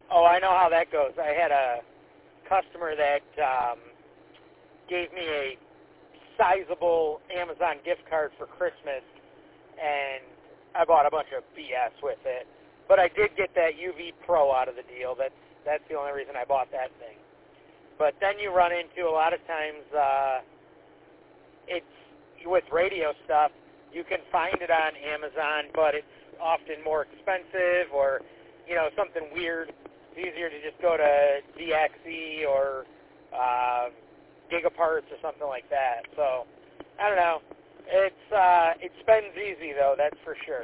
Oh, I know how that goes. I had a customer that gave me a sizable Amazon gift card for Christmas, and I bought a bunch of BS with it. But I did get that UV Pro out of the deal. That's the only reason I bought that thing. But then you run into a lot of times it's with radio stuff. You can find it on Amazon, but it's often more expensive or, something weird. It's easier to just go to DXE or Gigaparts or something like that. So, I don't know. It spends easy, though, that's for sure.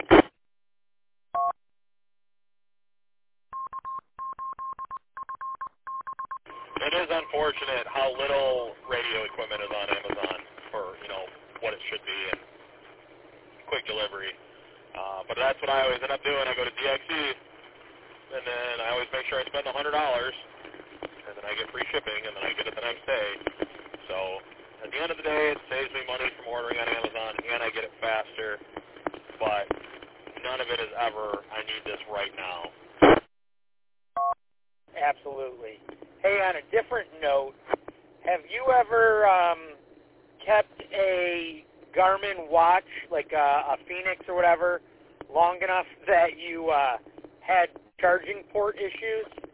It is unfortunate how little radio equipment is on Amazon for, what it should be and quick delivery. But that's what I always end up doing. I go to DXE, and then I always make sure I spend $100, and then I get free shipping, and then I get it the next day. So at the end of the day, it saves me money from ordering on Amazon, and I get it faster. But none of it is ever, I need this right now. Absolutely. Hey, on a different note, have you ever kept a Garmin watch, like a Fenix or whatever, long enough that you had charging port issues?